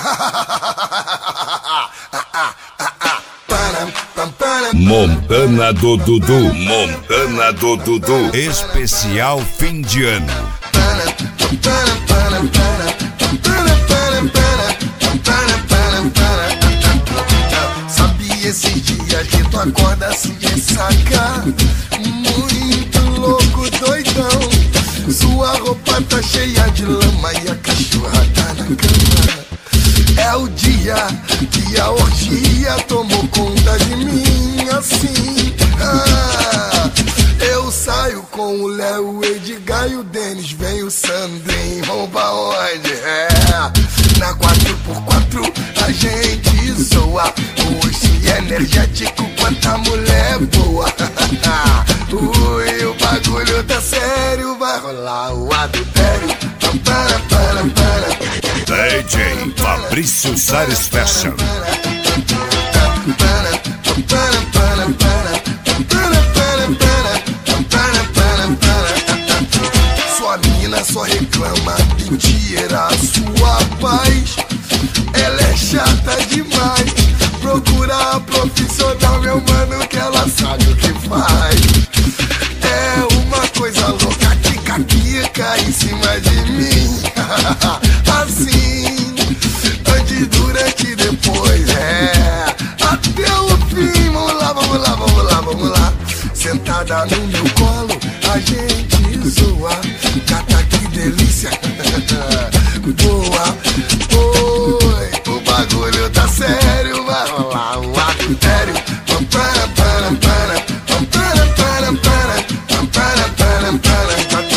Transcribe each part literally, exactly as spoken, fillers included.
Montana do Dudu, Montana do Dudu, especial fim de ano. Sabia esses dias que tu acorda se ressaca, muito louco, doidão. Sua roupa tá cheia de lama e a cachorra tá na cama. É o dia que a orgia tomou conta de mim, assim. Ah, eu saio com o Léo, o Edgar e o Denis. Vem o Sandrinho, vamos pra onde? É, na quatro por quatro a gente zoa. Hoje é energético, quanta mulher boa. Ui, o bagulho tá sério, vai rolar o adultério. Para, para, para. D J Fabrício Sares Fashion. Sua mina só reclama e tira sua paz. Ela é chata demais. Procura a profissional, meu mano, que ela sabe o que faz. É uma coisa louca, quica em cima de mim. Assim, antes, durante e depois, é, até o fim. Vamos lá, vamos lá, vamos lá, vamos lá. Sentada no meu colo, a gente zoa. Cata, que delícia. Boa, oi, o bagulho tá sério. Vai rolar um adultério. Para, para, para, para, para, para, para, para, para.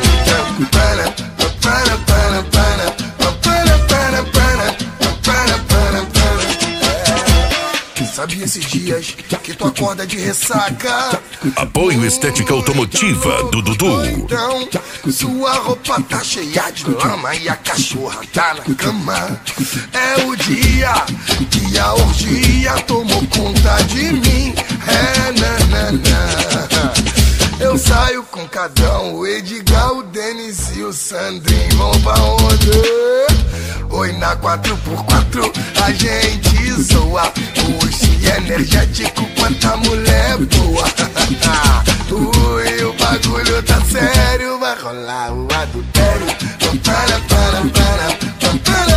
Sabia esses dias que tu acorda de ressaca? Apoio Estética Automotiva do Dudu. Então, sua roupa tá cheia de lama e a cachorra tá na cama. É o dia que a orgia tomou conta de mim. É, nanana. Eu saio com Cadão, o Edgar, o Denis e o Sandrinho. Vão pra onde? Oi, na quatro por quatro a gente zoa. Hoje é energético, quanta mulher boa. Ui, o bagulho tá sério, vai rolar o adultério. Para, para, para, para.